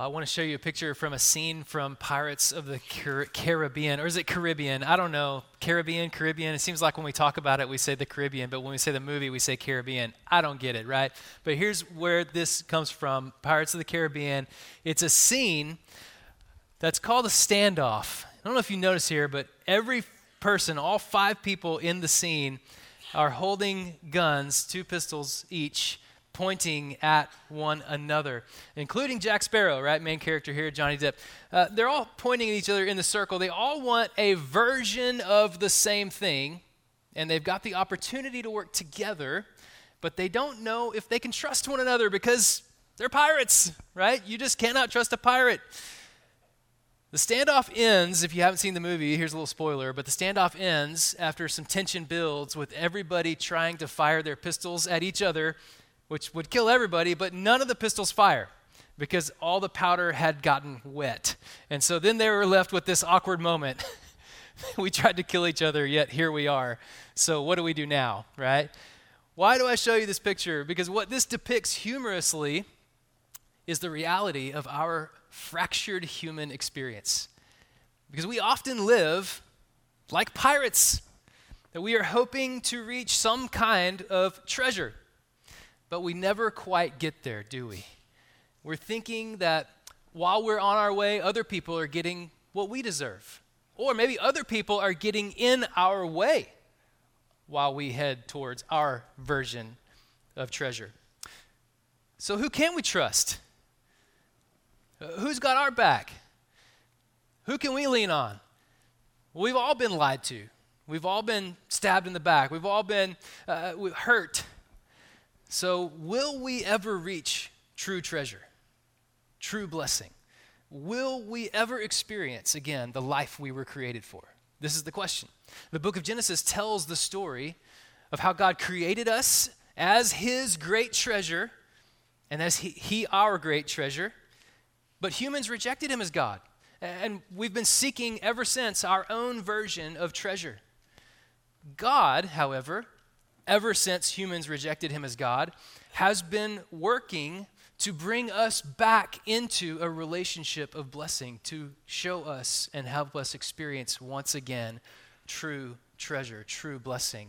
I want to show you a picture from a scene from Pirates of the Caribbean, or is it Caribbean? I don't know. Caribbean. It seems like when we talk about it, we say the Caribbean, but when we say the movie, we say Caribbean. I don't get it, right? But here's where this comes from, Pirates of the Caribbean. It's a scene that's called a standoff. I don't know if you notice here, but every person, all 5 people in the scene are holding guns, 2 pistols each, pointing at one another, including Jack Sparrow, right? Main character here, Johnny Depp. They're all pointing at each other in the circle. They all want a version of the same thing, and they've got the opportunity to work together, but they don't know if they can trust one another because they're pirates, right? You just cannot trust a pirate. The standoff ends, if you haven't seen the movie, here's a little spoiler, but the standoff ends after some tension builds with everybody trying to fire their pistols at each other, which would kill everybody, but none of the pistols fire because all the powder had gotten wet. And so then they were left with this awkward moment. We tried to kill each other, yet here we are. So what do we do now, right? Why do I show you this picture? Because what this depicts humorously is the reality of our fractured human experience. Because we often live like pirates, that we are hoping to reach some kind of treasure. But we never quite get there, do we? We're thinking that while we're on our way, other people are getting what we deserve. Or maybe other people are getting in our way while we head towards our version of treasure. So who can we trust? Who's got our back? Who can we lean on? Well, we've all been lied to. We've all been stabbed in the back. We've all been hurt. So will we ever reach true treasure, true blessing? Will we ever experience, again, the life we were created for? This is the question. The book of Genesis tells the story of how God created us as his great treasure and as he our great treasure, but humans rejected him as God. And we've been seeking ever since our own version of treasure. God, however, ever since humans rejected him as God, has been working to bring us back into a relationship of blessing, to show us and help us experience once again true treasure, true blessing.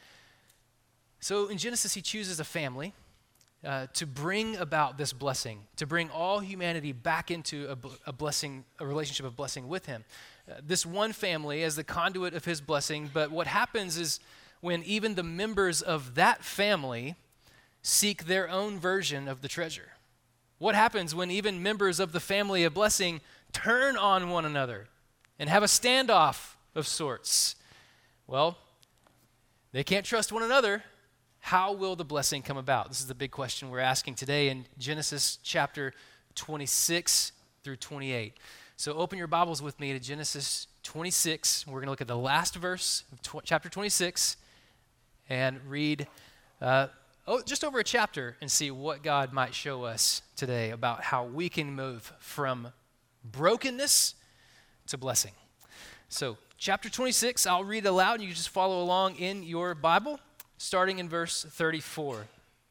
So in Genesis, he chooses a family to bring about this blessing, to bring all humanity back into a blessing, a relationship of blessing with him. This one family as the conduit of his blessing, but what happens is when even the members of that family seek their own version of the treasure. What happens when even members of the family of blessing turn on one another and have a standoff of sorts? Well, they can't trust one another. How will the blessing come about? This is the big question we're asking today in Genesis chapter 26 through 28. So open your Bibles with me to Genesis 26. We're going to look at the last verse of chapter 26 and read just over a chapter and see what God might show us today about how we can move from brokenness to blessing. So chapter 26, I'll read aloud and you just follow along in your Bible, starting in verse 34.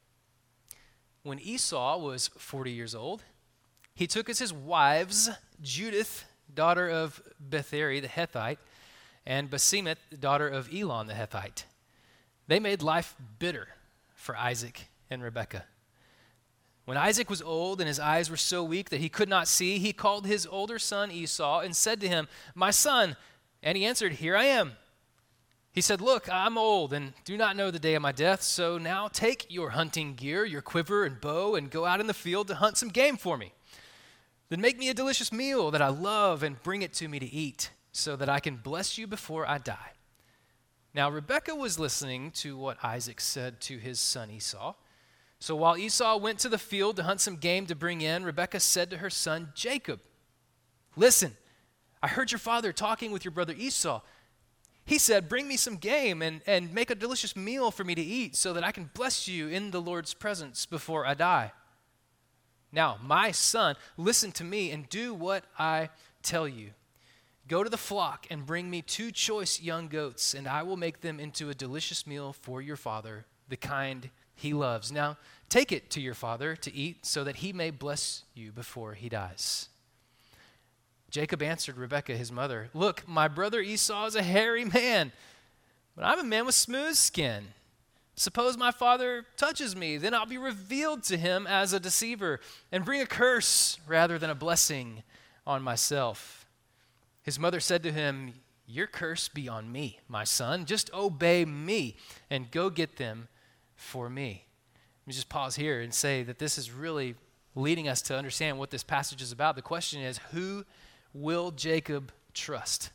When Esau was 40 years old, he took as his wives Judith, daughter of Betheri the Hethite, and Basemath, daughter of Elon the Hethite. They made life bitter for Isaac and Rebekah. When Isaac was old and his eyes were so weak that he could not see, he called his older son Esau and said to him, "My son." And he answered, "Here I am." He said, "Look, I'm old and do not know the day of my death, so now take your hunting gear, your quiver and bow, and go out in the field to hunt some game for me. Then make me a delicious meal that I love and bring it to me to eat, so that I can bless you before I die." Now Rebekah was listening to what Isaac said to his son Esau. So while Esau went to the field to hunt some game to bring in, Rebekah said to her son Jacob, "Listen, I heard your father talking with your brother Esau. He said, 'Bring me some game and make a delicious meal for me to eat so that I can bless you in the Lord's presence before I die.' Now, my son, listen to me and do what I tell you. Go to the flock and bring me 2 choice young goats, and I will make them into a delicious meal for your father, the kind he loves. Now, Take it to your father to eat so that he may bless you before he dies." Jacob answered Rebekah, his mother, "Look, my brother Esau is a hairy man, but I'm a man with smooth skin. Suppose my father touches me, then I'll be revealed to him as a deceiver and bring a curse rather than a blessing on myself." His mother said to him, "Your curse be on me, my son. Just obey me and go get them for me." Let me just pause here and say that this is really leading us to understand what this passage is about. The question is, who will Jacob trust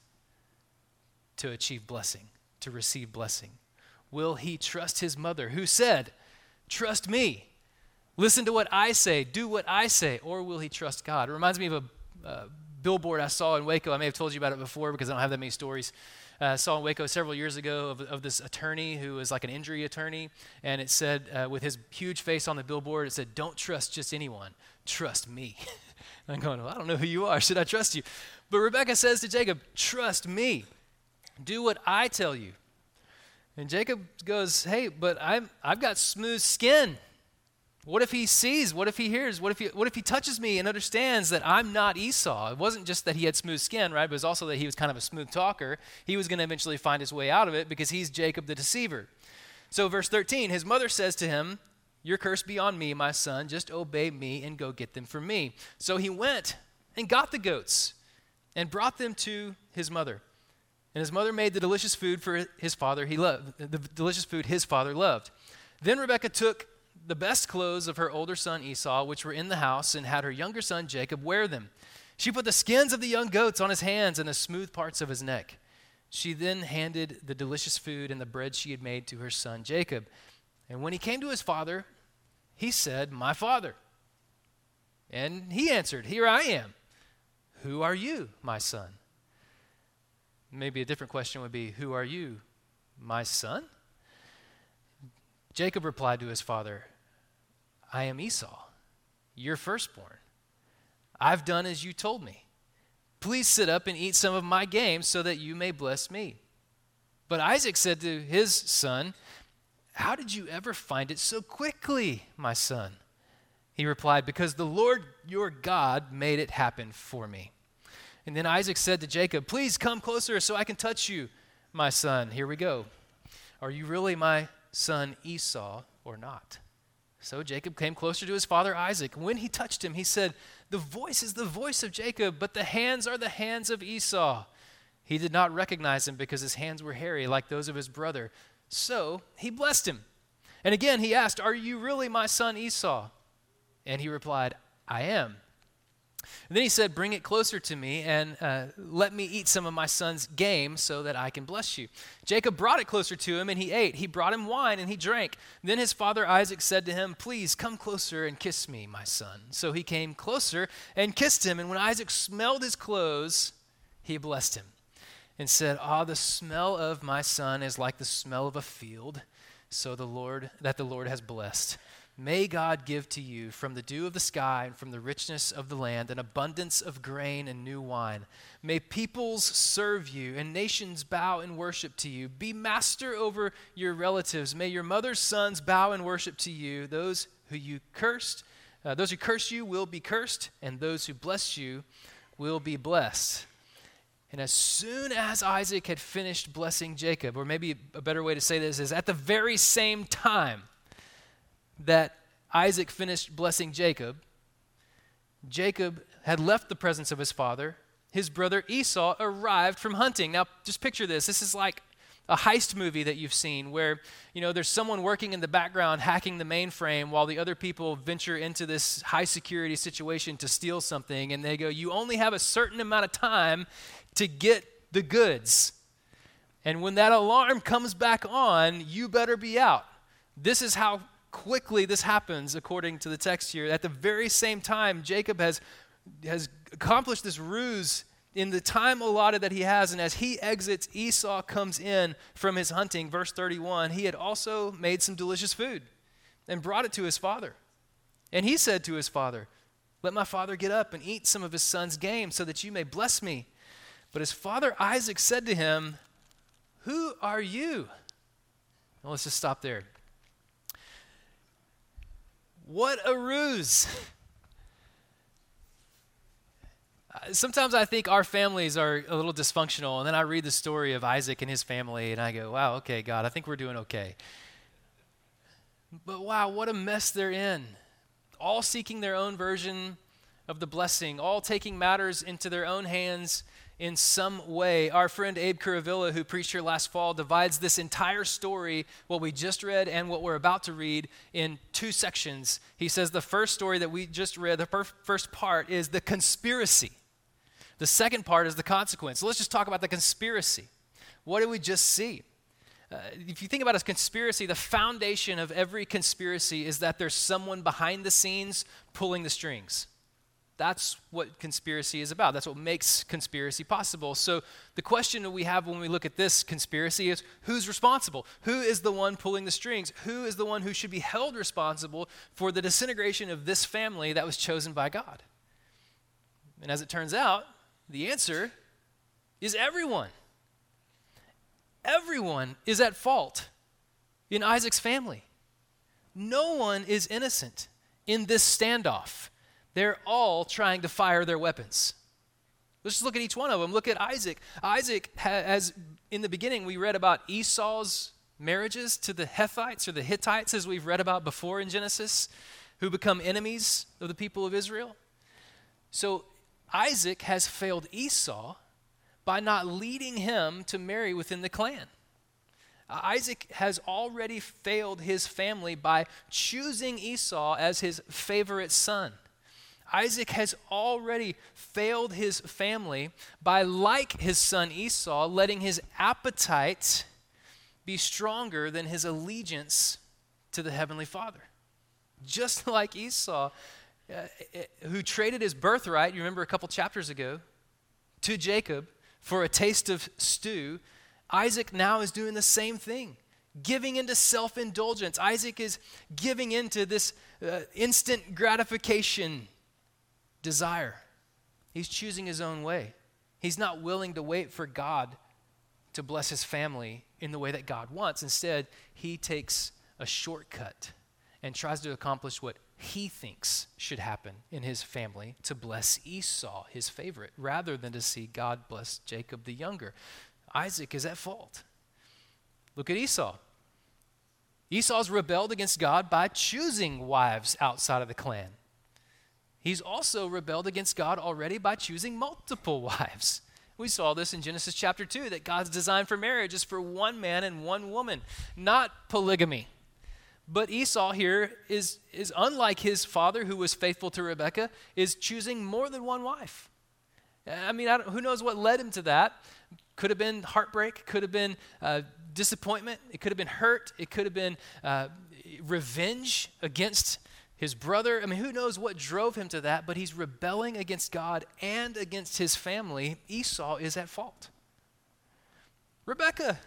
to achieve blessing, to receive blessing? Will he trust his mother who said, "Trust me, listen to what I say, do what I say," or will he trust God? It reminds me of a billboard I saw in Waco. I may have told you about it before because I don't have that many stories. I saw in Waco several years ago of this attorney who was like an injury attorney, and it said, with his huge face on the billboard, it said, "Don't trust just anyone, trust me." I'm going, "Well, I don't know who you are. Should I trust you?" But Rebekah says to Jacob, "Trust me. Do what I tell you." And Jacob goes, "Hey, but I've got smooth skin. What if he sees? What if he hears? What if he touches me and understands that I'm not Esau?" It wasn't just that he had smooth skin, right? But it was also that he was kind of a smooth talker. He was going to eventually find his way out of it because he's Jacob the deceiver. So verse 13, his mother says to him, "Your curse be on me, my son. Just obey me and go get them for me." So he went and got the goats and brought them to his mother. And his mother made the delicious food for his father the delicious food his father loved. Then Rebekah took the best clothes of her older son Esau, which were in the house, and had her younger son Jacob wear them. She put the skins of the young goats on his hands and the smooth parts of his neck. She then handed the delicious food and the bread she had made to her son Jacob. And when he came to his father, he said, "My father." And he answered, "Here I am." "Who are you, my son?" Maybe a different question would be, "Who are you, my son?" Jacob replied to his father, "I am Esau, your firstborn. I've done as you told me. Please sit up and eat some of my game so that you may bless me." But Isaac said to his son, "How did you ever find it so quickly, my son?" He replied, "Because the Lord your God made it happen for me." And then Isaac said to Jacob, "Please come closer so I can touch you, my son." Here we go. "Are you really my son Esau or not?" So Jacob came closer to his father Isaac. When he touched him, he said, "The voice is the voice of Jacob, but the hands are the hands of Esau." He did not recognize him because his hands were hairy like those of his brother. So he blessed him. And again he asked, "Are you really my son Esau?" And he replied, "I am." And then he said, "Bring it closer to me and let me eat some of my son's game so that I can bless you." Jacob brought it closer to him and he ate. He brought him wine and he drank. Then his father Isaac said to him, "Please come closer and kiss me, my son." So he came closer and kissed him. And when Isaac smelled his clothes, he blessed him and said, the smell of my son is like the smell of a field, so the Lord has blessed. May God give to you from the dew of the sky and from the richness of the land an abundance of grain and new wine. May peoples serve you and nations bow and worship to you. Be master over your relatives. May your mother's sons bow and worship to you. Those who curse you will be cursed, and those who bless you will be blessed. And as soon as Isaac had finished blessing Jacob, or maybe a better way to say this is at the very same time that Isaac finished blessing Jacob, Jacob had left the presence of his father. His brother Esau arrived from hunting. Now, just picture this. This is like a heist movie that you've seen where, there's someone working in the background hacking the mainframe while the other people venture into this high security situation to steal something. And they go, "You only have a certain amount of time to get the goods. And when that alarm comes back on, you better be out." This is how quickly this happens according to the text here. At the very same time, Jacob has accomplished this ruse in the time allotted that he has, and as he exits, Esau comes in from his hunting. Verse 31, he had also made some delicious food and brought it to his father. And he said to his father, "Let my father get up and eat some of his son's game so that you may bless me." But his father Isaac said to him, "Who are you?" Well, let's just stop there. What a ruse. Sometimes I think our families are a little dysfunctional, and then I read the story of Isaac and his family, and I go, wow, okay, God, I think we're doing okay. But wow, what a mess they're in. All seeking their own version of the blessing, all taking matters into their own hands in some way. Our friend Abe Kuravilla, who preached here last fall, divides this entire story, what we just read and what we're about to read, in two sections. He says the first story that we just read, the first part, is the conspiracy. The second part is the consequence. So let's just talk about the conspiracy. What did we just see? If you think about a conspiracy, the foundation of every conspiracy is that there's someone behind the scenes pulling the strings. That's what conspiracy is about. That's what makes conspiracy possible. So the question that we have when we look at this conspiracy is, who's responsible? Who is the one pulling the strings? Who is the one who should be held responsible for the disintegration of this family that was chosen by God? And as it turns out, the answer is everyone. Everyone is at fault in Isaac's family. No one is innocent in this standoff. They're all trying to fire their weapons. Let's just look at each one of them. Look at Isaac. Isaac has, in the beginning, we read about Esau's marriages to the Hethites or the Hittites, as we've read about before in Genesis, who become enemies of the people of Israel. So Isaac has failed Esau by not leading him to marry within the clan. Isaac has already failed his family by choosing Esau as his favorite son. Isaac has already failed his family by, like his son Esau, letting his appetite be stronger than his allegiance to the Heavenly Father. Just like Esau, who traded his birthright, you remember a couple chapters ago, to Jacob for a taste of stew, Isaac now is doing the same thing, giving into self-indulgence. Isaac is giving into this instant gratification desire. He's choosing his own way. He's not willing to wait for God to bless his family in the way that God wants. Instead, he takes a shortcut and tries to accomplish what he thinks should happen in his family to bless Esau, his favorite, rather than to see God bless Jacob the younger. Isaac is at fault. Look at Esau. Esau's rebelled against God by choosing wives outside of the clan. He's also rebelled against God already by choosing multiple wives. We saw this in Genesis chapter 2, that God's design for marriage is for one man and one woman, not polygamy. But Esau here is unlike his father, who was faithful to Rebekah, is choosing more than one wife. I mean, who knows what led him to that? Could have been heartbreak, could have been disappointment, it could have been hurt, it could have been revenge against his brother. I mean, who knows what drove him to that, but he's rebelling against God and against his family. Esau is at fault. Rebekah,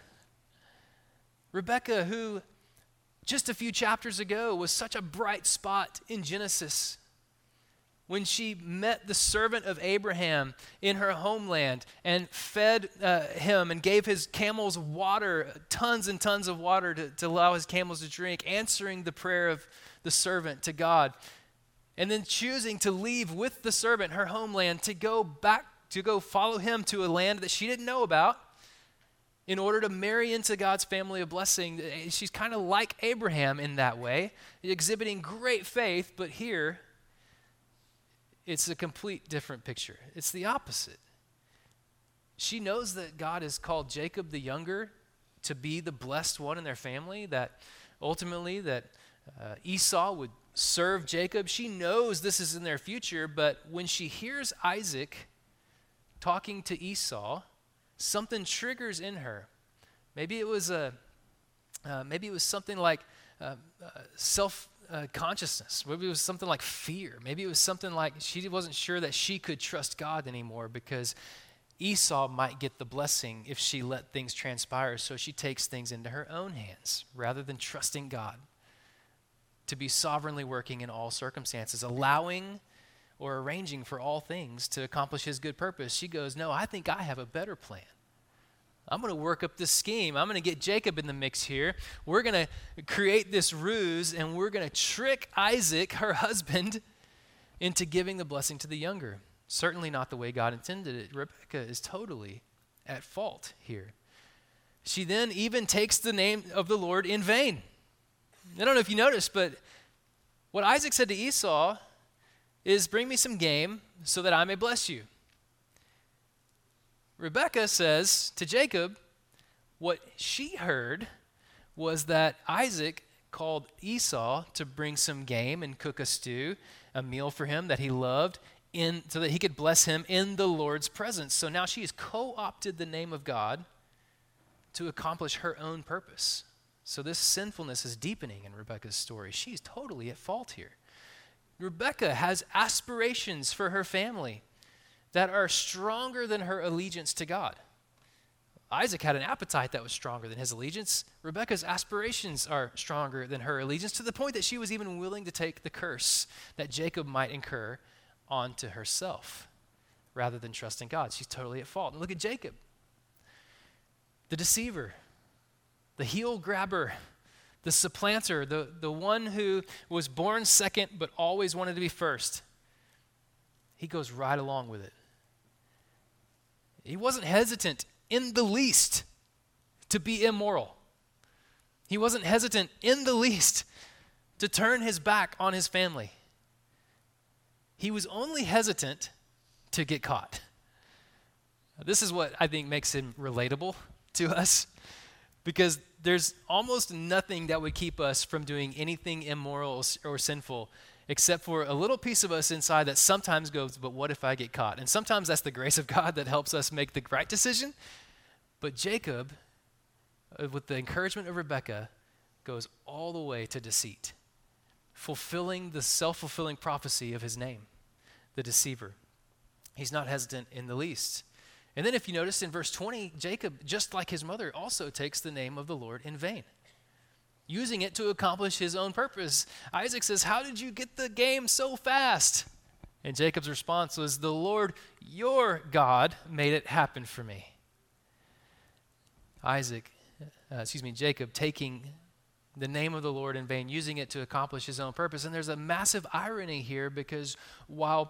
who just a few chapters ago was such a bright spot in Genesis, when she met the servant of Abraham in her homeland and fed him and gave his camels water, tons and tons of water to allow his camels to drink, answering the prayer of the servant to God, and then choosing to leave with the servant her homeland to go follow him to a land that she didn't know about in order to marry into God's family of blessing. She's kind of like Abraham in that way, exhibiting great faith, but here it's a complete different picture. It's the opposite. She knows that God has called Jacob the younger to be the blessed one in their family, that ultimately that Esau would serve Jacob. She knows this is in their future, but when she hears Isaac talking to Esau, something triggers in her. Maybe it was something like self-consciousness. Maybe it was something like fear. Maybe it was something like she wasn't sure that she could trust God anymore because Esau might get the blessing if she let things transpire. So she takes things into her own hands rather than trusting God to be sovereignly working in all circumstances, allowing or arranging for all things to accomplish his good purpose. She goes, no, I think I have a better plan. I'm going to work up this scheme. I'm going to get Jacob in the mix here. We're going to create this ruse, and we're going to trick Isaac, her husband, into giving the blessing to the younger. Certainly not the way God intended it. Rebekah is totally at fault here. She then even takes the name of the Lord in vain. I don't know if you noticed, but what Isaac said to Esau is, bring me some game so that I may bless you. Rebekah says to Jacob, what she heard was that Isaac called Esau to bring some game and cook a stew, a meal for him that he loved, so that he could bless him in the Lord's presence. So now she has co-opted the name of God to accomplish her own purpose. So this sinfulness is deepening in Rebekah's story. She's totally at fault here. Rebekah has aspirations for her family that are stronger than her allegiance to God. Isaac had an appetite that was stronger than his allegiance. Rebekah's aspirations are stronger than her allegiance, to the point that she was even willing to take the curse that Jacob might incur onto herself rather than trusting God. She's totally at fault. And look at Jacob, the deceiver, the heel grabber, the supplanter, the one who was born second but always wanted to be first. He goes right along with it. He wasn't hesitant in the least to be immoral. He wasn't hesitant in the least to turn his back on his family. He was only hesitant to get caught. This is what I think makes him relatable to us, because there's almost nothing that would keep us from doing anything immoral or sinful, except for a little piece of us inside that sometimes goes, but what if I get caught? And sometimes that's the grace of God that helps us make the right decision. But Jacob, with the encouragement of Rebekah, goes all the way to deceit, fulfilling the self-fulfilling prophecy of his name, the deceiver. He's not hesitant in the least. And then if you notice in verse 20, Jacob, just like his mother, also takes the name of the Lord in vain, using it to accomplish his own purpose. Isaac says, how did you get the game so fast? And Jacob's response was, the Lord, your God, made it happen for me. Jacob taking the name of the Lord in vain, using it to accomplish his own purpose. And there's a massive irony here, because while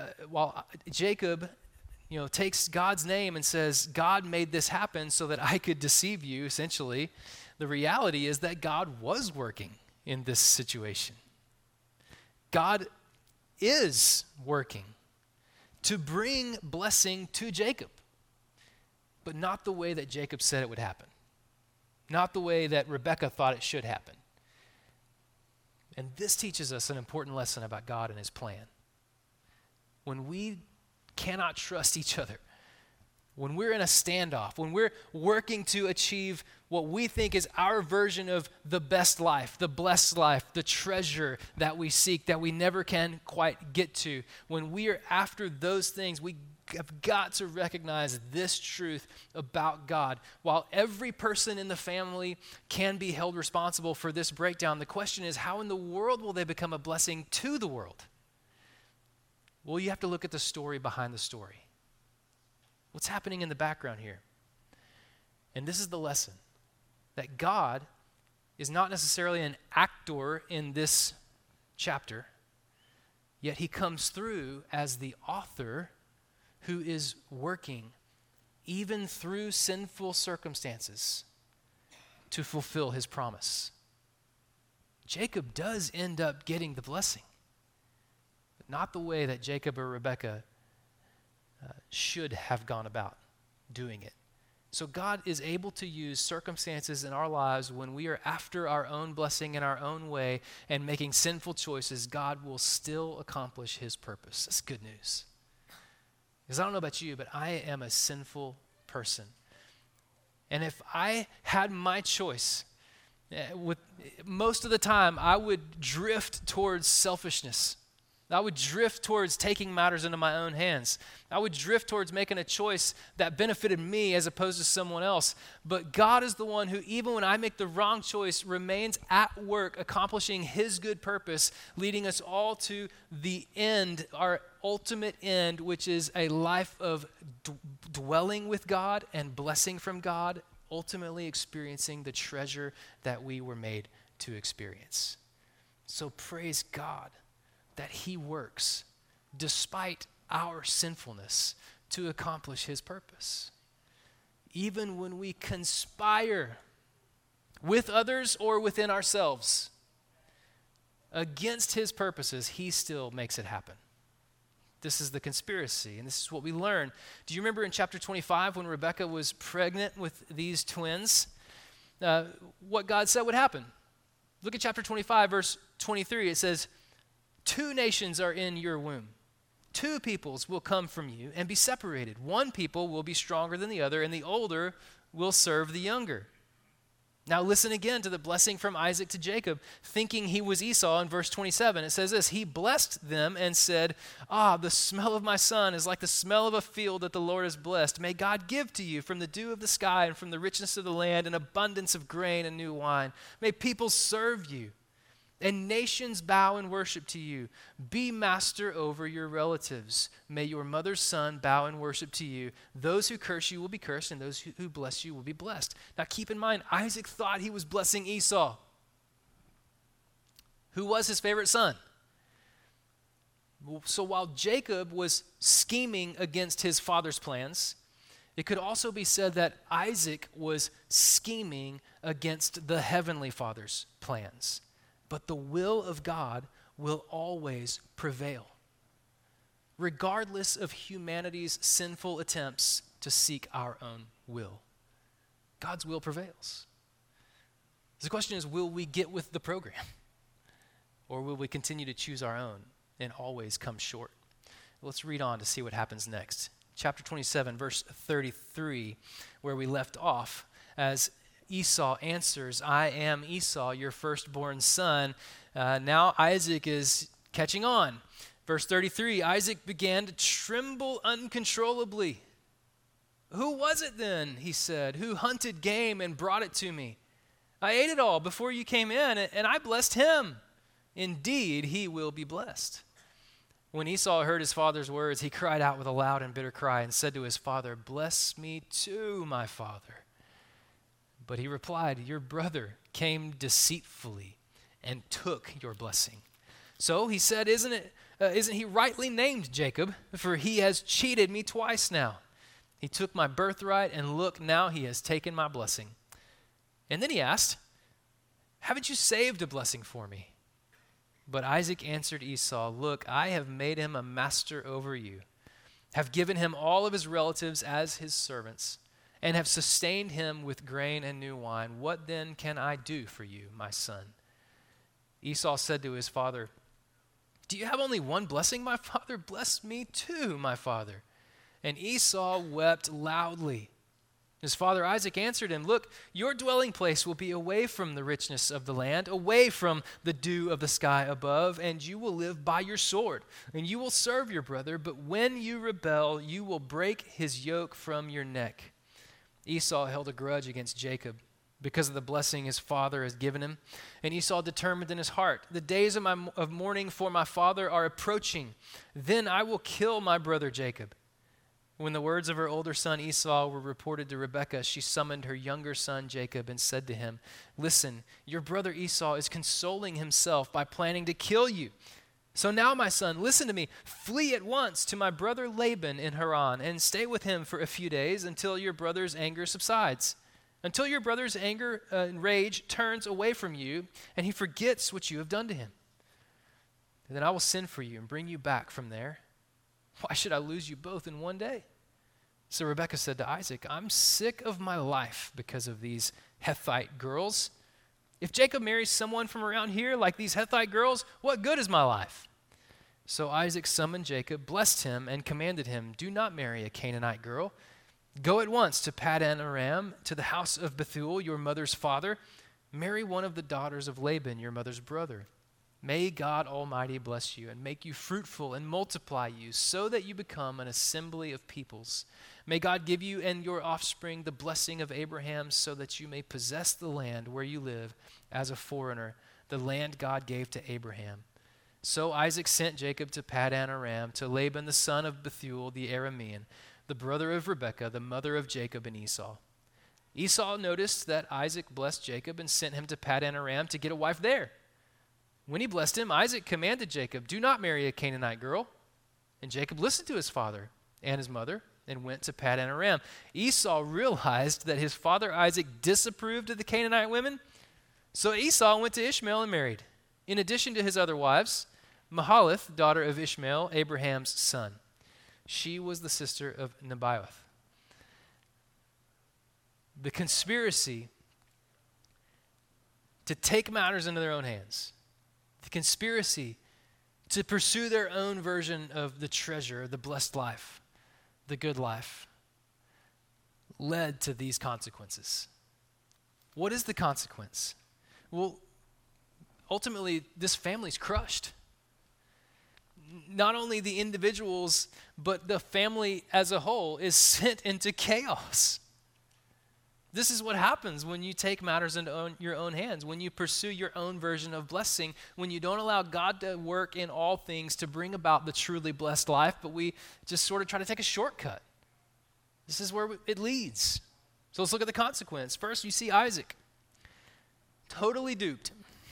Jacob takes God's name and says, God made this happen so that I could deceive you, essentially, the reality is that God was working in this situation. God is working to bring blessing to Jacob, but not the way that Jacob said it would happen, not the way that Rebekah thought it should happen. And this teaches us an important lesson about God and his plan. When we cannot trust each other, when we're in a standoff, when we're working to achieve what we think is our version of the best life, the blessed life, the treasure that we seek, that we never can quite get to, when we are after those things, we have got to recognize this truth about God. While every person in the family can be held responsible for this breakdown, the question is, how in the world will they become a blessing to the world? Well, you have to look at the story behind the story. What's happening in the background here? And this is the lesson, that God is not necessarily an actor in this chapter, yet he comes through as the author who is working even through sinful circumstances to fulfill his promise. Jacob does end up getting the blessing, but not the way that Jacob or Rebekah should have gone about doing it. So God is able to use circumstances in our lives when we are after our own blessing in our own way and making sinful choices. God will still accomplish his purpose. That's good news. Because I don't know about you, but I am a sinful person. And if I had my choice, with most of the time I would drift towards selfishness. I would drift towards taking matters into my own hands. I would drift towards making a choice that benefited me as opposed to someone else. But God is the one who, even when I make the wrong choice, remains at work accomplishing his good purpose, leading us all to the end, our ultimate end, which is a life of dwelling with God and blessing from God, ultimately experiencing the treasure that we were made to experience. So praise God that he works despite our sinfulness to accomplish his purpose. Even when we conspire with others or within ourselves against his purposes, he still makes it happen. This is the conspiracy, and this is what we learn. Do you remember in chapter 25 when Rebekah was pregnant with these twins, what God said would happen? Look at chapter 25, verse 23. It says, 2 nations are in your womb. 2 peoples will come from you and be separated. 1 people will be stronger than the other, and the older will serve the younger. Now listen again to the blessing from Isaac to Jacob, thinking he was Esau. In verse 27, it says this, he blessed them and said, the smell of my son is like the smell of a field that the Lord has blessed. May God give to you from the dew of the sky and from the richness of the land an abundance of grain and new wine. May people serve you and nations bow and worship to you. Be master over your relatives. May your mother's son bow and worship to you. Those who curse you will be cursed, and those who bless you will be blessed. Now keep in mind, Isaac thought he was blessing Esau, who was his favorite son. So while Jacob was scheming against his father's plans, it could also be said that Isaac was scheming against the heavenly Father's plans. But the will of God will always prevail, regardless of humanity's sinful attempts to seek our own will. God's will prevails. The question is, will we get with the program? Or will we continue to choose our own and always come short? Let's read on to see what happens next. Chapter 27, verse 33, where we left off, as Esau answers, I am Esau, your firstborn son. Now Isaac is catching on. Verse 33, Isaac began to tremble uncontrollably. Who was it then, he said, who hunted game and brought it to me? I ate it all before you came in, and I blessed him. Indeed, he will be blessed. When Esau heard his father's words, he cried out with a loud and bitter cry and said to his father, bless me too, my father. But he replied, your brother came deceitfully and took your blessing. So he said, isn't he rightly named Jacob? For he has cheated me twice now. He took my birthright, and look, now he has taken my blessing. And then he asked, haven't you saved a blessing for me? But Isaac answered Esau, look, I have made him a master over you, have given him all of his relatives as his servants, and have sustained him with grain and new wine. What then can I do for you, my son? Esau said to his father, do you have only one blessing, my father? Bless me too, my father. And Esau wept loudly. His father Isaac answered him, look, your dwelling place will be away from the richness of the land, away from the dew of the sky above, and you will live by your sword, and you will serve your brother, but when you rebel, you will break his yoke from your neck. Esau held a grudge against Jacob because of the blessing his father has given him. And Esau determined in his heart, the days of mourning for my father are approaching. Then I will kill my brother Jacob. When the words of her older son Esau were reported to Rebekah, she summoned her younger son Jacob and said to him, listen, your brother Esau is consoling himself by planning to kill you. So now, my son, listen to me. Flee at once to my brother Laban in Haran and stay with him for a few days until your brother's anger subsides, until your brother's anger and rage turns away from you and he forgets what you have done to him. And then I will send for you and bring you back from there. Why should I lose you both in one day? So Rebekah said to Isaac, I'm sick of my life because of these Hethite girls. If Jacob marries someone from around here like these Hethite girls, what good is my life? So Isaac summoned Jacob, blessed him, and commanded him, do not marry a Canaanite girl. Go at once to Paddan Aram, to the house of Bethuel, your mother's father. Marry one of the daughters of Laban, your mother's brother. May God Almighty bless you and make you fruitful and multiply you so that you become an assembly of peoples. May God give you and your offspring the blessing of Abraham so that you may possess the land where you live as a foreigner, the land God gave to Abraham. So Isaac sent Jacob to Paddan Aram, to Laban the son of Bethuel the Aramean. the brother of Rebekah, the mother of Jacob and Esau. Esau noticed that Isaac blessed Jacob and sent him to Paddan Aram to get a wife there. When he blessed him, Isaac commanded Jacob, "Do not marry a Canaanite girl." And Jacob listened to his father and his mother and went to Paddan Aram. Esau realized that his father Isaac disapproved of the Canaanite women, so Esau went to Ishmael and married. In addition to his other wives, Mahalath, daughter of Ishmael, Abraham's son. She was the sister of Nebaioth. The conspiracy to take matters into their own hands, the conspiracy to pursue their own version of the treasure, the blessed life, the good life, led to these consequences. What is the consequence? Well, ultimately, this family's crushed. Not only the individuals, but the family as a whole is sent into chaos. This is what happens when you take matters into your own hands, when you pursue your own version of blessing, when you don't allow God to work in all things to bring about the truly blessed life, but we just sort of try to take a shortcut. This is where it leads. So let's look at the consequence. First, you see Isaac, totally duped,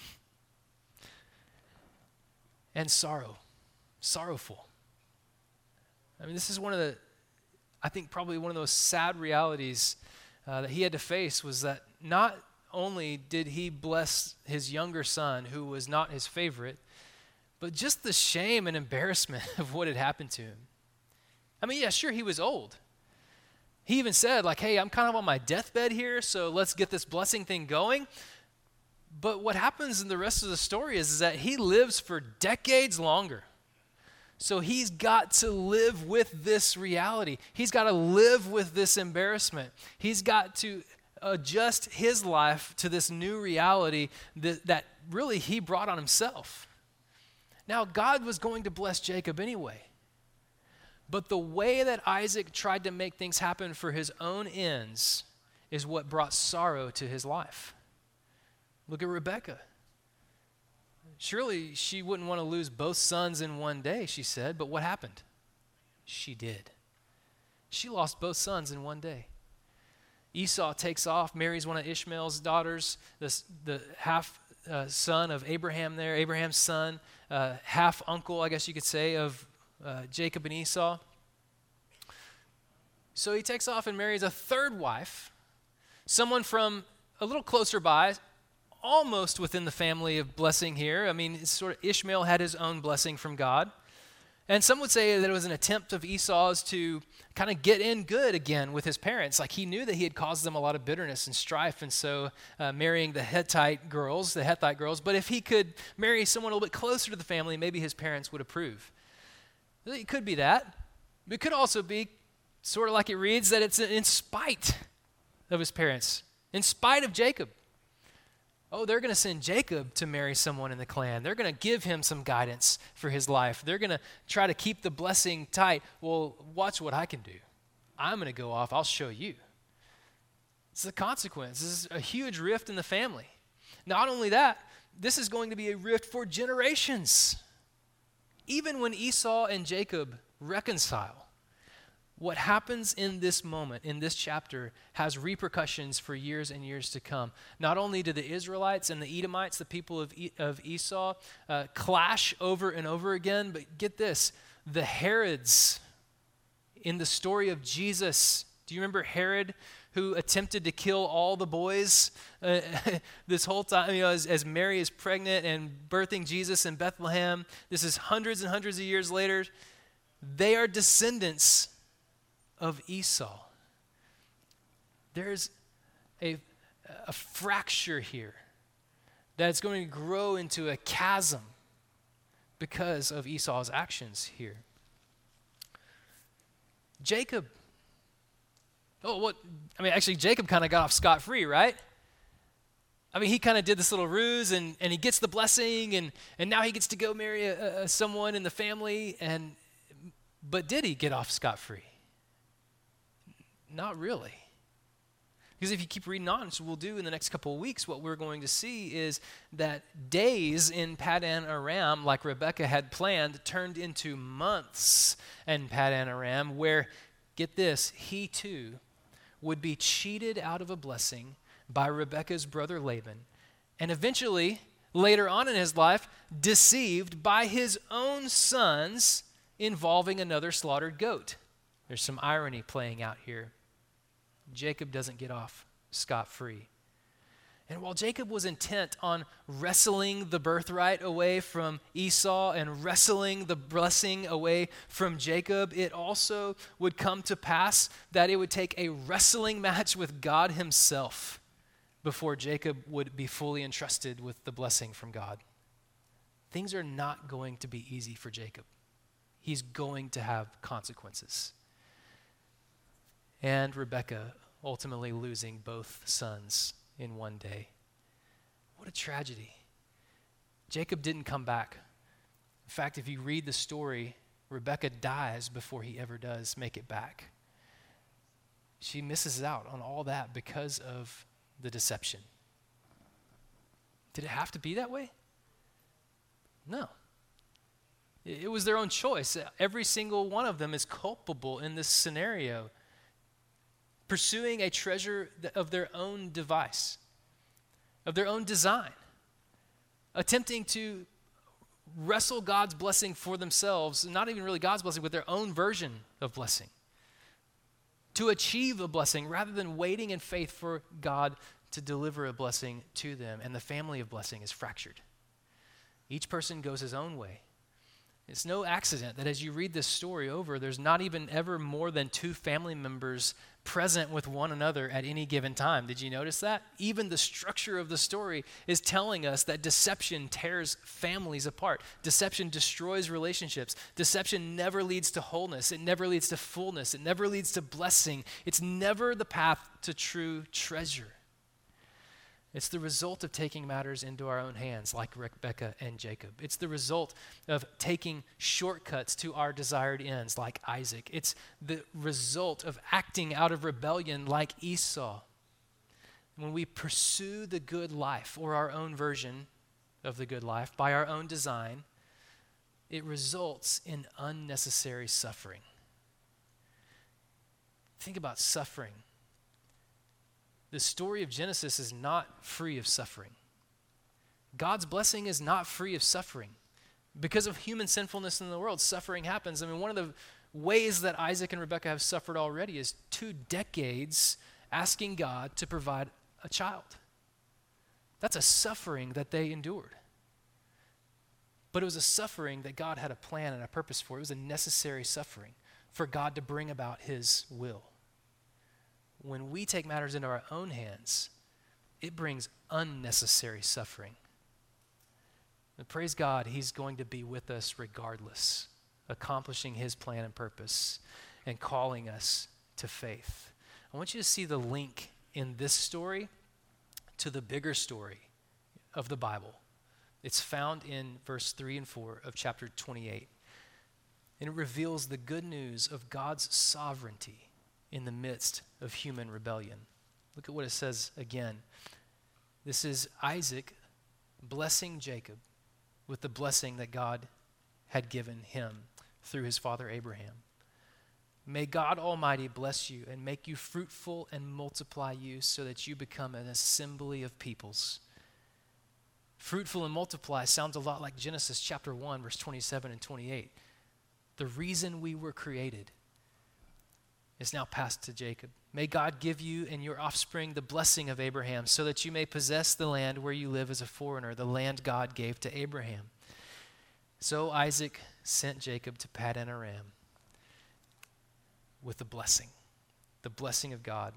and sorrowful. I mean, this is probably one of those sad realities that he had to face, was that not only did he bless his younger son, who was not his favorite, but just the shame and embarrassment of what had happened to him. I mean, yeah, sure, he was old. He even said, like, "Hey, I'm kind of on my deathbed here, so let's get this blessing thing going." But what happens in the rest of the story is that he lives for decades longer. So he's got to live with this reality. He's got to live with this embarrassment. He's got to adjust his life to this new reality that really he brought on himself. Now, God was going to bless Jacob anyway. But the way that Isaac tried to make things happen for his own ends is what brought sorrow to his life. Look at Rebekah. Surely she wouldn't want to lose both sons in one day, she said, but what happened? She did. She lost both sons in one day. Esau takes off, marries one of Ishmael's daughters, the half son of Abraham there, Abraham's son, half uncle, I guess you could say, of Jacob and Esau. So he takes off and marries a third wife, someone from a little closer by, almost within the family of blessing here. I mean, it's sort of Ishmael had his own blessing from God. And some would say that it was an attempt of Esau's to kind of get in good again with his parents. Like, he knew that he had caused them a lot of bitterness and strife, and so marrying the Hittite girls. But if he could marry someone a little bit closer to the family, maybe his parents would approve. It could be that. But it could also be sort of like it reads, that it's in spite of his parents, in spite of Jacob. Oh, they're going to send Jacob to marry someone in the clan. They're going to give him some guidance for his life. They're going to try to keep the blessing tight. Well, watch what I can do. I'm going to go off. I'll show you. It's the consequence. This is a huge rift in the family. Not only that, this is going to be a rift for generations. Even when Esau and Jacob reconcile, what happens in this moment, in this chapter, has repercussions for years and years to come. Not only do the Israelites and the Edomites, the people of Esau, clash over and over again, but get this, the Herods in the story of Jesus. Do you remember Herod, who attempted to kill all the boys this whole time, as Mary is pregnant and birthing Jesus in Bethlehem? This is hundreds and hundreds of years later. They are descendants of Esau. There's a fracture here that's going to grow into a chasm because of Esau's actions here. Jacob. Actually, Jacob kind of got off scot-free, right? I mean, he kind of did this little ruse, and he gets the blessing, and now he gets to go marry someone in the family, but did he get off scot-free? Not really. Because if you keep reading on, which we'll do in the next couple of weeks, what we're going to see is that days in Paddan Aram, like Rebekah had planned, turned into months in Paddan Aram, where get this, he too would be cheated out of a blessing by Rebekah's brother Laban, and eventually, later on in his life, deceived by his own sons involving another slaughtered goat. There's some irony playing out here. Jacob doesn't get off scot-free. And while Jacob was intent on wresting the birthright away from Esau and wresting the blessing away from Jacob, it also would come to pass that it would take a wrestling match with God himself before Jacob would be fully entrusted with the blessing from God. Things are not going to be easy for Jacob. He's going to have consequences. And Rebekah ultimately losing both sons in one day. What a tragedy. Jacob didn't come back. In fact, if you read the story, Rebekah dies before he ever does make it back. She misses out on all that because of the deception. Did it have to be that way? No. It was their own choice. Every single one of them is culpable in this scenario, pursuing a treasure of their own device, of their own design, attempting to wrestle God's blessing for themselves, not even really God's blessing, but their own version of blessing, to achieve a blessing rather than waiting in faith for God to deliver a blessing to them. And the family of blessing is fractured. Each person goes his own way. It's no accident that as you read this story over, there's not even ever more than 2 family members present with one another at any given time. Did you notice that? Even the structure of the story is telling us that deception tears families apart. Deception destroys relationships. Deception never leads to wholeness. It never leads to fullness. It never leads to blessing. It's never the path to true treasure. It's the result of taking matters into our own hands, like Rebekah and Jacob. It's the result of taking shortcuts to our desired ends, like Isaac. It's the result of acting out of rebellion, like Esau. When we pursue the good life, or our own version of the good life, by our own design, it results in unnecessary suffering. Think about suffering. The story of Genesis is not free of suffering. God's blessing is not free of suffering. Because of human sinfulness in the world, suffering happens. I mean, one of the ways that Isaac and Rebekah have suffered already is 2 decades asking God to provide a child. That's a suffering that they endured. But it was a suffering that God had a plan and a purpose for. It was a necessary suffering for God to bring about his will. When we take matters into our own hands, it brings unnecessary suffering. And praise God, he's going to be with us regardless, accomplishing his plan and purpose and calling us to faith. I want you to see the link in this story to the bigger story of the Bible. It's found in verse 3 and 4 of chapter 28. And it reveals the good news of God's sovereignty in the midst of human rebellion. Look at what it says again. This is Isaac blessing Jacob with the blessing that God had given him through his father Abraham. May God Almighty bless you and make you fruitful and multiply you so that you become an assembly of peoples. Fruitful and multiply sounds a lot like Genesis chapter 1, verse 27 and 28. The reason we were created is now passed to Jacob. May God give you and your offspring the blessing of Abraham so that you may possess the land where you live as a foreigner, the land God gave to Abraham. So Isaac sent Jacob to Paddan Aram with the blessing of God.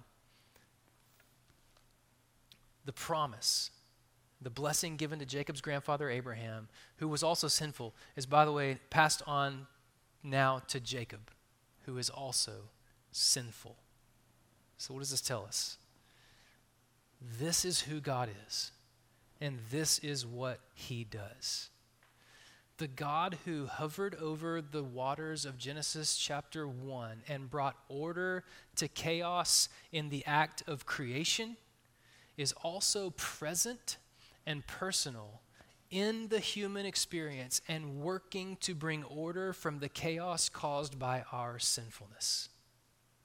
The promise, the blessing given to Jacob's grandfather Abraham, who was also sinful, is, by the way, passed on now to Jacob, who is also sinful. So what does this tell us? This is who God is, and this is what he does. The God who hovered over the waters of Genesis chapter 1 and brought order to chaos in the act of creation is also present and personal in the human experience and working to bring order from the chaos caused by our sinfulness.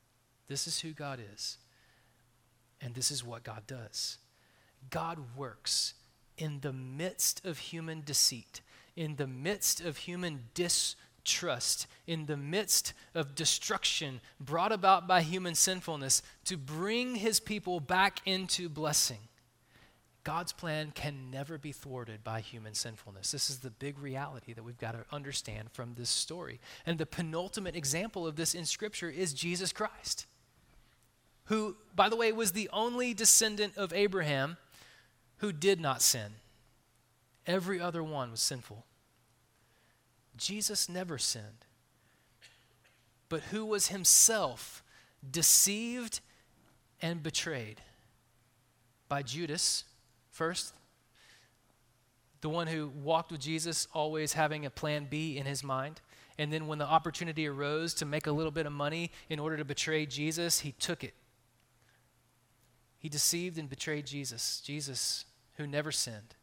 This is who God is. And this is what God does. God works in the midst of human deceit, in the midst of human distrust, in the midst of destruction brought about by human sinfulness to bring his people back into blessing. God's plan can never be thwarted by human sinfulness. This is the big reality that we've got to understand from this story. And the penultimate example of this in Scripture is Jesus Christ, who, by the way, was the only descendant of Abraham who did not sin. Every other one was sinful. Jesus never sinned, but who was himself deceived and betrayed by Judas first, the one who walked with Jesus always having a plan B in his mind. And then when the opportunity arose to make a little bit of money in order to betray Jesus, he took it. He deceived and betrayed Jesus, Jesus who never sinned.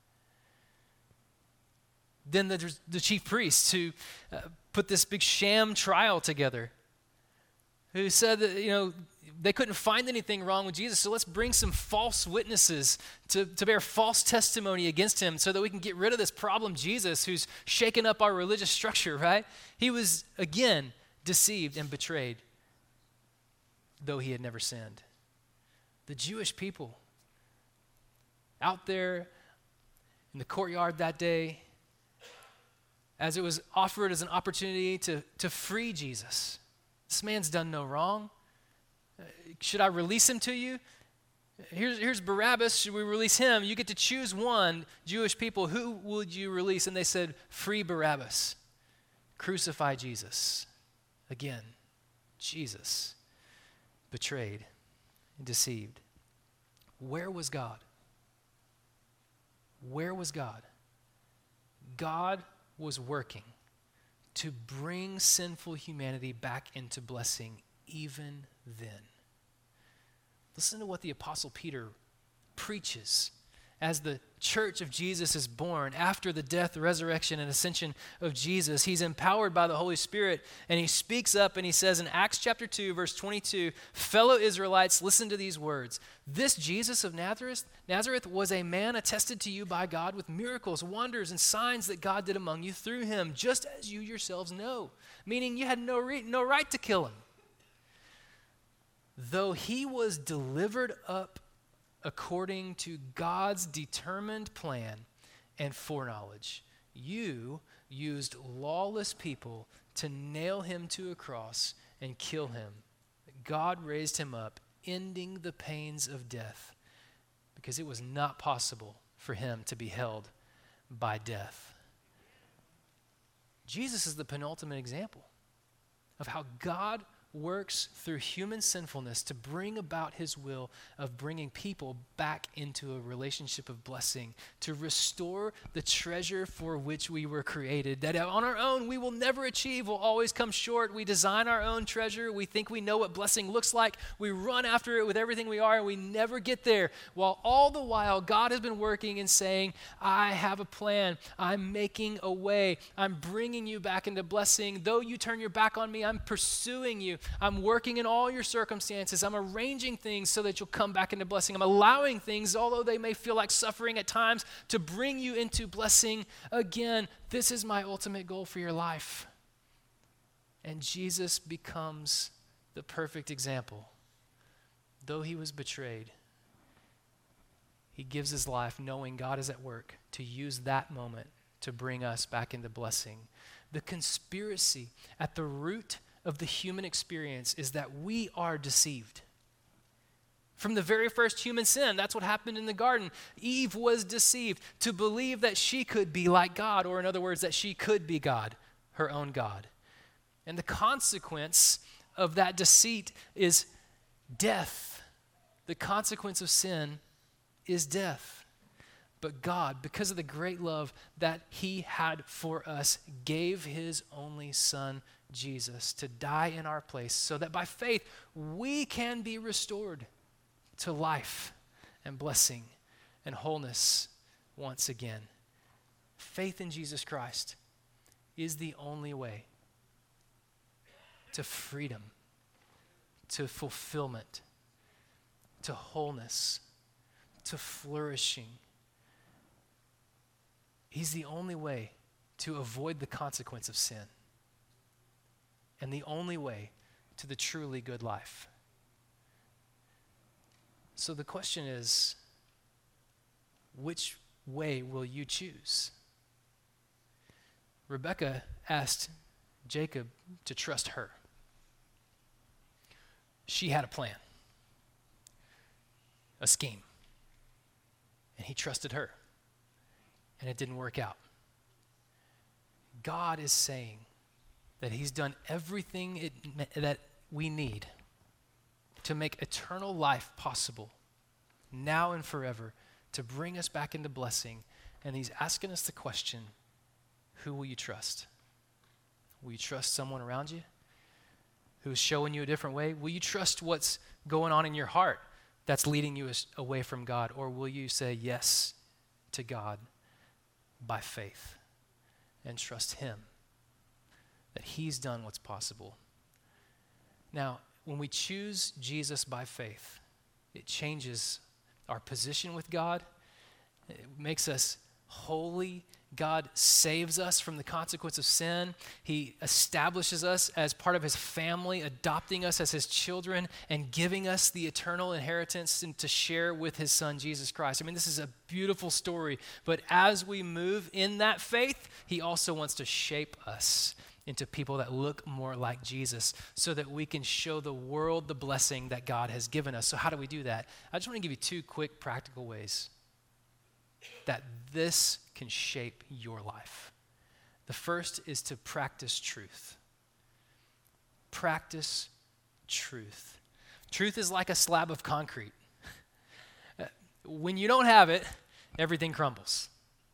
Then there's the chief priests who put this big sham trial together, who said that, they couldn't find anything wrong with Jesus, so let's bring some false witnesses to bear false testimony against him so that we can get rid of this problem Jesus who's shaken up our religious structure, right? He was, again, deceived and betrayed, though he had never sinned. The Jewish people out there in the courtyard that day, as it was offered as an opportunity to free Jesus. This man's done no wrong. Should I release him to you? Here's Barabbas. Should we release him? You get to choose one, Jewish people. Who would you release? And they said, free Barabbas. Crucify Jesus. Again, Jesus betrayed and deceived. Where was God? Where was God? God was working to bring sinful humanity back into blessing even then. Listen to what the Apostle Peter preaches as the church of Jesus is born after the death, resurrection, and ascension of Jesus. He's empowered by the Holy Spirit, and he speaks up and he says in Acts chapter 2, verse 22, fellow Israelites, listen to these words. This Jesus of Nazareth was a man attested to you by God with miracles, wonders, and signs that God did among you through him, just as you yourselves know. Meaning you had no right to kill him. Though he was delivered up according to God's determined plan and foreknowledge, you used lawless people to nail him to a cross and kill him. God raised him up, ending the pains of death, because it was not possible for him to be held by death. Jesus is the penultimate example of how God works through human sinfulness to bring about his will of bringing people back into a relationship of blessing, to restore the treasure for which we were created, that on our own we will never achieve, will always come short. We design our own treasure. We think we know what blessing looks like. We run after it with everything we are, and we never get there. While all the while, God has been working and saying, I have a plan. I'm making a way. I'm bringing you back into blessing. Though you turn your back on me, I'm pursuing you. I'm working in all your circumstances. I'm arranging things so that you'll come back into blessing. I'm allowing things, although they may feel like suffering at times, to bring you into blessing again. This is my ultimate goal for your life. And Jesus becomes the perfect example. Though he was betrayed, he gives his life knowing God is at work to use that moment to bring us back into blessing. The conspiracy at the root of the human experience is that we are deceived. From the very first human sin, that's what happened in the garden. Eve was deceived to believe that she could be like God, or in other words, that she could be God, her own God. And the consequence of that deceit is death. The consequence of sin is death. But God, because of the great love that he had for us, gave his only son, Jesus, to die in our place so that by faith we can be restored to life and blessing and wholeness once again. Faith in Jesus Christ is the only way to freedom, to fulfillment, to wholeness, to flourishing. He's the only way to avoid the consequence of sin, and the only way to the truly good life. So the question is, which way will you choose? Rebekah asked Jacob to trust her. She had a plan, a scheme, and he trusted her, and it didn't work out. God is saying that he's done everything that we need to make eternal life possible, now and forever, to bring us back into blessing. And he's asking us the question, who will you trust? Will you trust someone around you who's showing you a different way? Will you trust what's going on in your heart that's leading you away from God? Or will you say yes to God by faith and trust him that he's done what's possible? Now, when we choose Jesus by faith, it changes our position with God. It makes us holy. God saves us from the consequence of sin. He establishes us as part of his family, adopting us as his children and giving us the eternal inheritance and to share with his son, Jesus Christ. I mean, this is a beautiful story, but as we move in that faith, he also wants to shape us into people that look more like Jesus so that we can show the world the blessing that God has given us. So how do we do that? I just want to give you two quick practical ways that this can shape your life. The first is to practice truth. Practice truth. Truth is like a slab of concrete. When you don't have it, everything crumbles.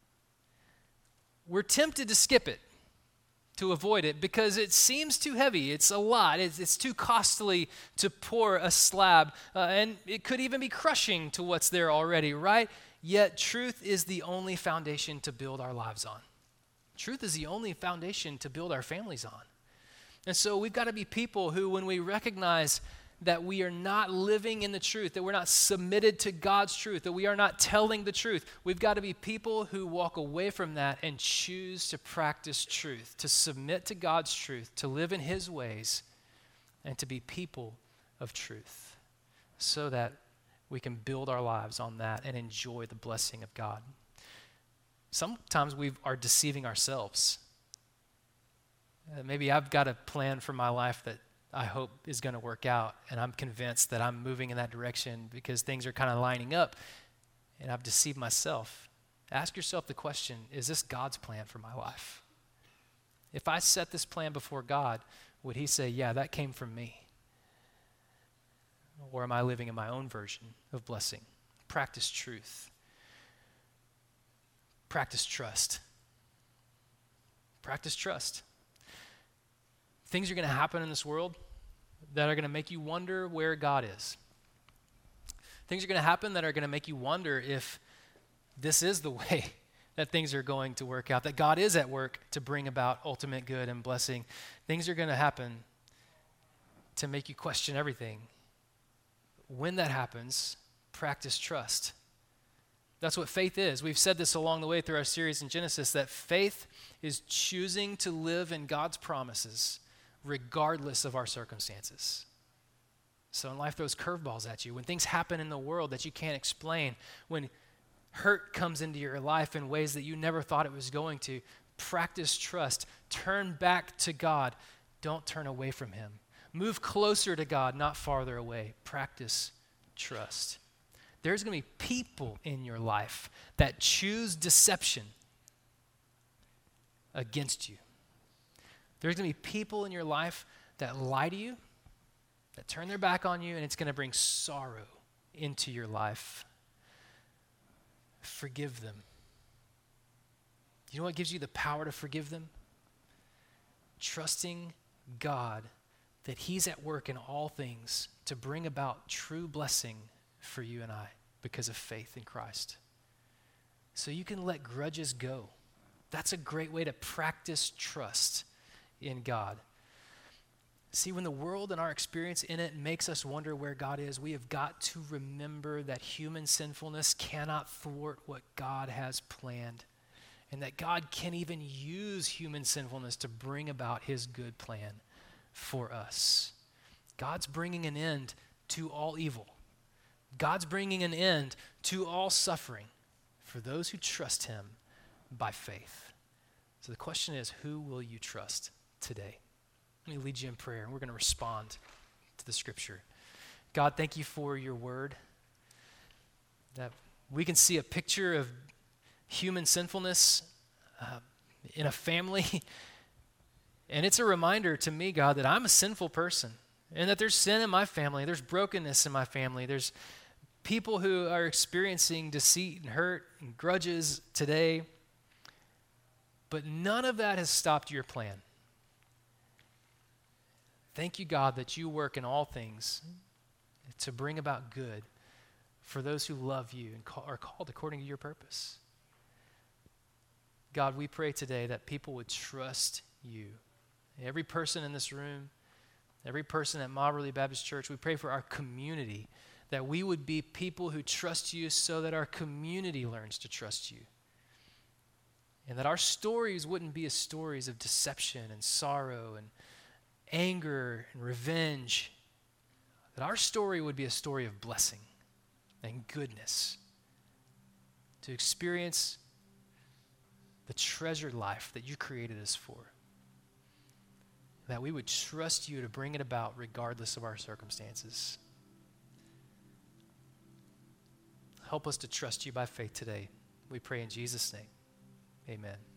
We're tempted to skip it, to avoid it, because it seems too heavy. It's a lot. It's too costly to pour a slab, and it could even be crushing to what's there already, right? Yet truth is the only foundation to build our lives on. Truth is the only foundation to build our families on. And so we've got to be people who, when we recognize that we are not living in the truth, that we're not submitted to God's truth, that we are not telling the truth, we've got to be people who walk away from that and choose to practice truth, to submit to God's truth, to live in his ways, and to be people of truth, so that we can build our lives on that and enjoy the blessing of God. Sometimes we are deceiving ourselves. Maybe I've got a plan for my life that I hope is going to work out, and I'm convinced that I'm moving in that direction because things are kind of lining up, and I've deceived myself. Ask yourself the question, is this God's plan for my life? If I set this plan before God, would he say, yeah, that came from me? Or am I living in my own version of blessing? Practice truth. Practice trust. Practice trust. Things are going to happen in this world that are going to make you wonder where God is. Things are going to happen that are going to make you wonder if this is the way that things are going to work out, that God is at work to bring about ultimate good and blessing. Things are going to happen to make you question everything. When that happens, practice trust. That's what faith is. We've said this along the way through our series in Genesis, that faith is choosing to live in God's promises regardless of our circumstances. So when life throws curveballs at you, when things happen in the world that you can't explain, when hurt comes into your life in ways that you never thought it was going to, practice trust. Turn back to God. Don't turn away from him. Move closer to God, not farther away. Practice trust. There's going to be people in your life that choose deception against you. There's going to be people in your life that lie to you, that turn their back on you, and it's going to bring sorrow into your life. Forgive them. You know what gives you the power to forgive them? Trusting God that he's at work in all things to bring about true blessing for you and I because of faith in Christ. So you can let grudges go. That's a great way to practice trust in God. See, when the world and our experience in it makes us wonder where God is, we have got to remember that human sinfulness cannot thwart what God has planned, and that God can even use human sinfulness to bring about his good plan for us. God's bringing an end to all evil. God's bringing an end to all suffering for those who trust him by faith. So the question is, who will you trust today? Let me lead you in prayer, and we're going to respond to the scripture. God, thank you for your word, that we can see a picture of human sinfulness in a family. And it's a reminder to me, God, that I'm a sinful person and that there's sin in my family. There's brokenness in my family. There's people who are experiencing deceit and hurt and grudges today. But none of that has stopped your plan. Thank you, God, that you work in all things to bring about good for those who love you and are called according to your purpose. God, we pray today that people would trust you. Every person in this room, every person at Moberly Baptist Church, we pray for our community, that we would be people who trust you so that our community learns to trust you. And that our stories wouldn't be stories of deception and sorrow and anger and revenge. That our story would be a story of blessing and goodness, to experience the treasured life that you created us for. That we would trust you to bring it about regardless of our circumstances. Help us to trust you by faith today. We pray in Jesus' name. Amen.